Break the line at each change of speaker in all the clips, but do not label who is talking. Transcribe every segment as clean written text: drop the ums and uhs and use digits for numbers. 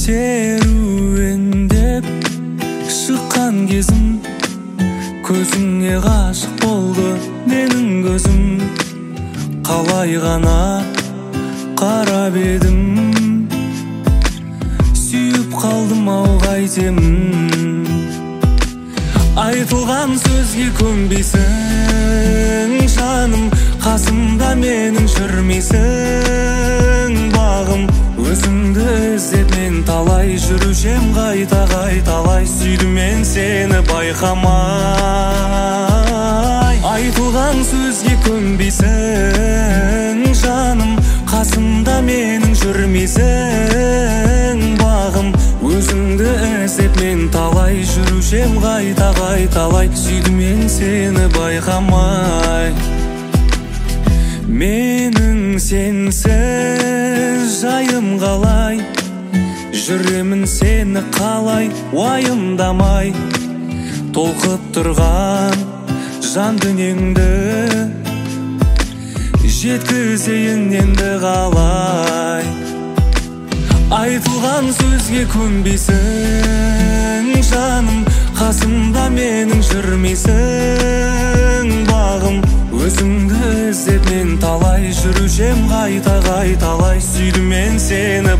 серуендеп шыққан кезім, көзіңе ғашық болды менің көзім. Қалай ғана қарап едім, сүйіп қалдым ау қайтемін. Айтылған сөзге көнбейсің жаным, қасымда менің жүрмейсің бағым. Өзіңді іздеп мен талай жүрушем, қайталай сүйдім мен сені байқамай. Айтылған сөзге көнбейсің жаным, қасымда менің жүрмейсің бағым. Өзіңді іздеп мен талай жүрушем, қайталай сүйдім мен сені байқамай. Менің сенсіз жайым қалай, жүремін сені қалай уайымдамай. Толқып тұрған жан дүниеңді жеткізейін енді қалай. Айтылған сөзге көнбейсің жаным, қасымда менің жүрмейсің бағым. Өзіңді іздеп мен талай жүрушем, қайталай сүйдім мен сені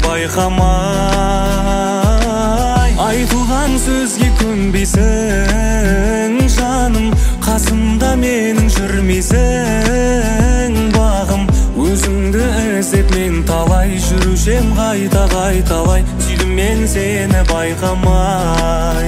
байқамай. Айтылған сөзге көнбейсің жаным, қасымда менің жүрмейсің бағым. Өзіңді іздеп мен талай жүрушем, қайталай сүйдім мен сені байқамай.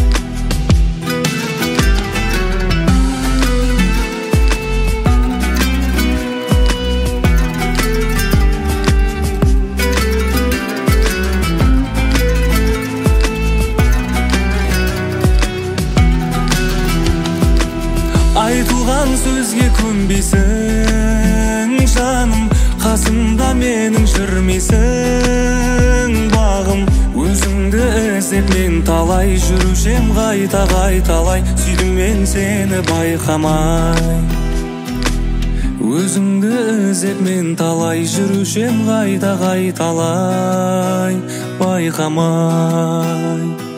Айтылған сөзге көнбейсің жаным, қасымда менің жүрмейсің бағым. Өзіңді іздеп мен талай жүрушем, қайталай сүйдім мен сені байқамай. Өзіңді іздеп мен талай жүрушем, қайталай байқамай.